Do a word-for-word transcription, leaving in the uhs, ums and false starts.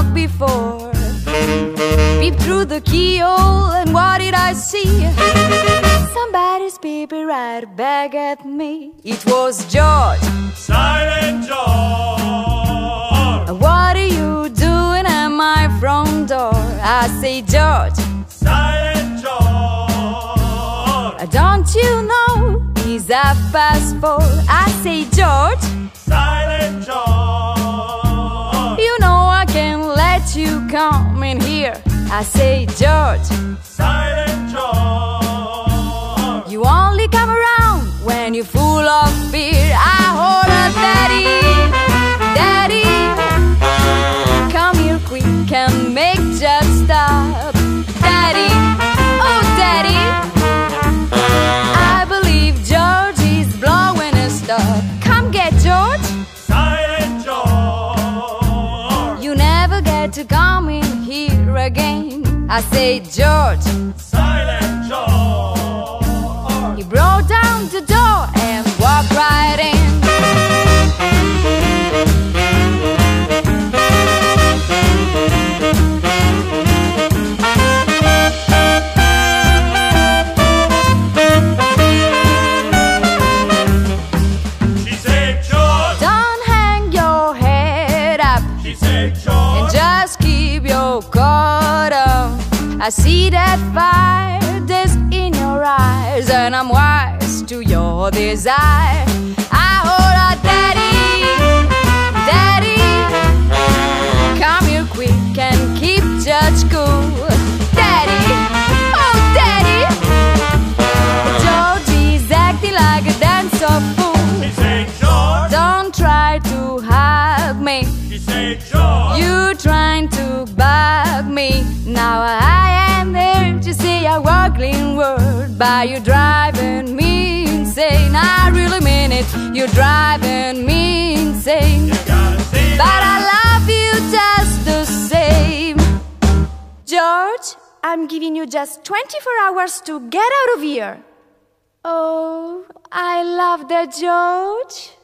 loved before. Peeped through the keyhole and what did I see? Somebody's peeping right back at me. It was George, Silent George. what are you doing at my front door? I say, George, Silent George. don't you know he's half past four? I say, George, Silent George. you know I can't let you come in here. I say, George, Silent George. you only come around when you're full of fear. I hold her, Daddy, Daddy, come here quick and make just stop. Daddy, oh Daddy, I believe George is blowing his stuff. Come get George. Silent George. You never get to come in here again. I say, George, Silent George. he broke down the door and walked right in. She said, George. Don't hang your head up She said, and George. just keep your coat on. I see that fire that's in your eyes, and I'm wise to your desire. I hold out, Daddy, Daddy, come here quick and keep Judge cool. Daddy, oh Daddy, George is acting like a dancer fool. She said, George. Don't try to hug me, She said, George. you trying to bug me. Now I am here to say a walking word, but you're driving me insane. I really mean it, you're driving me insane. You gotta see But that. I love you just the same. George, I'm giving you just twenty-four hours to get out of here. Oh, I love that, George.